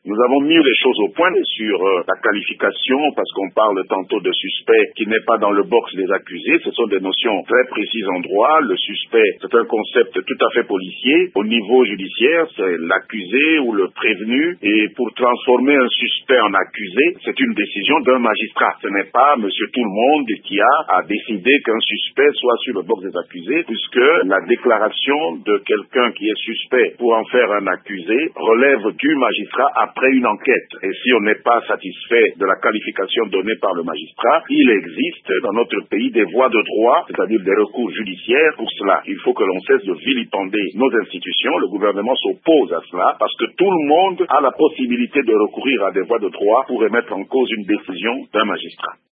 Nous avons mis les choses au point sur la qualification, parce qu'on parle tantôt de suspect qui n'est pas dans le box des accusés. Ce sont des notions très précises en droit. Le suspect, c'est un concept tout à fait policier. Au niveau judiciaire, c'est l'accusé ou le prévenu. Et pour transformer un suspect en accusé, c'est une décision d'un magistrat. Ce n'est pas monsieur tout le monde qui a à décider qu'un suspect soit sur le box des accusés, puisque la déclaration de quelqu'un qui est suspect pour en faire un accusé relève du magistrat après une enquête. Et si on n'est pas satisfait de la qualification donnée par le magistrat, il existe dans notre pays des voies de droit, c'est-à-dire des recours judiciaires pour cela. Il faut que l'on cesse de vilipender nos institutions. Le gouvernement s'oppose à cela parce que tout le monde a la possibilité de recourir à des voies de droit pour remettre en cause une décision d'un magistrat.